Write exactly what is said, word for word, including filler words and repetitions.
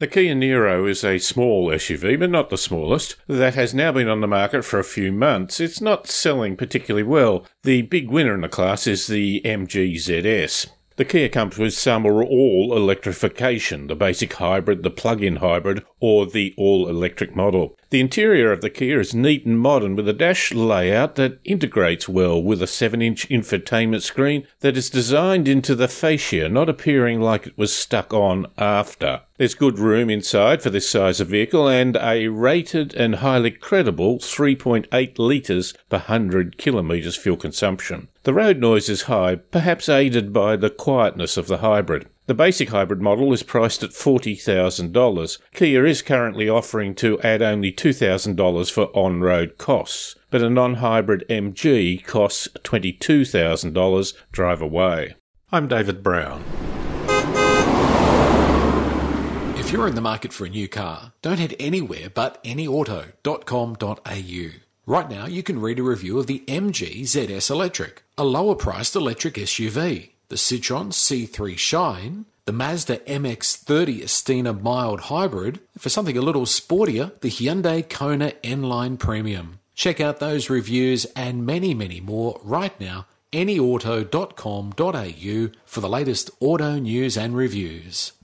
The Kia Niro is a small S U V, but not the smallest, that has now been on the market for a few months. It's not selling particularly well. The big winner in the class is the M G Z S. The Kia comes with some or all electrification, the basic hybrid, the plug-in hybrid, or the all-electric model. The interior of the Kia is neat and modern with a dash layout that integrates well with a seven inch infotainment screen that is designed into the fascia, not appearing like it was stuck on after. There's good room inside for this size of vehicle and a rated and highly credible three point eight litres per one hundred kilometres fuel consumption. The road noise is high, perhaps aided by the quietness of the hybrid. The basic hybrid model is priced at forty thousand dollars. Kia is currently offering to add only two thousand dollars for on-road costs, but a non-hybrid M G costs twenty-two thousand dollars drive away. I'm David Brown. If you're in the market for a new car, don't head anywhere but any auto dot com dot a u. Right now, you can read a review of the M G Z S Electric, a lower-priced electric S U V, the Citroën C three Shine, the Mazda M X thirty Estina Mild Hybrid, and for something a little sportier, the Hyundai Kona N-Line Premium. Check out those reviews and many, many more right now, any auto dot com dot a u, for the latest auto news and reviews.